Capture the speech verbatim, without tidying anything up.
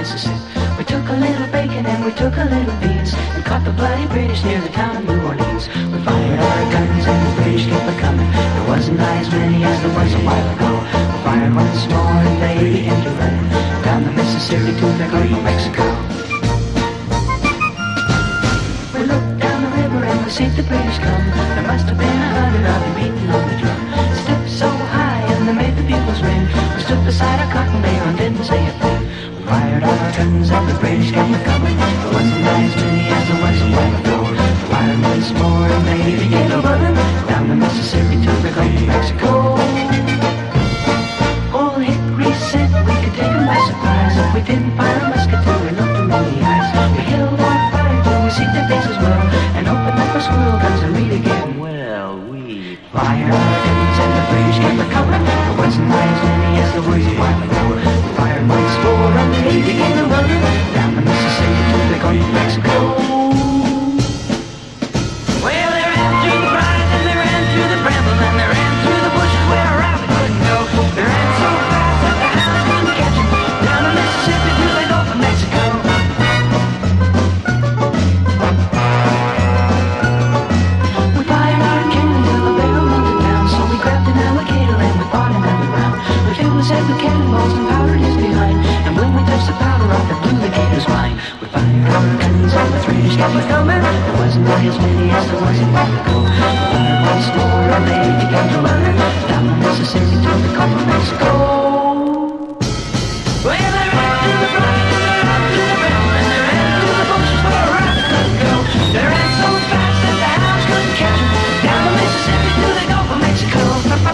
Mississippi. We took a little bacon and we took a little beans and caught the bloody British near the town of New Orleans. We fired our guns and the British kept a coming. There wasn't as many as there was a while ago. We fired once more and they began to run down the Mississippi to the Gulf of Mexico. We looked down the river and we see the British come. There must have been a hundred of them beating on the drum. Stepped so high and they made the bugles ring. We stood beside our cotton bale and didn't say a thing. We fired our guns and the British kept a coming. There wasn't as many as there was a while ago. We fired once more and they began to run down the Mississippi to the Gulf of Mexico. Old Hickory said we could take them by surprise if we didn't fire a musket till we looked them in the eyes. We held our fire till we see their faces well and opened up our squirrel guns and read again. Well, we fired our guns and the British kept a coming. There wasn't as many as there was a while ago.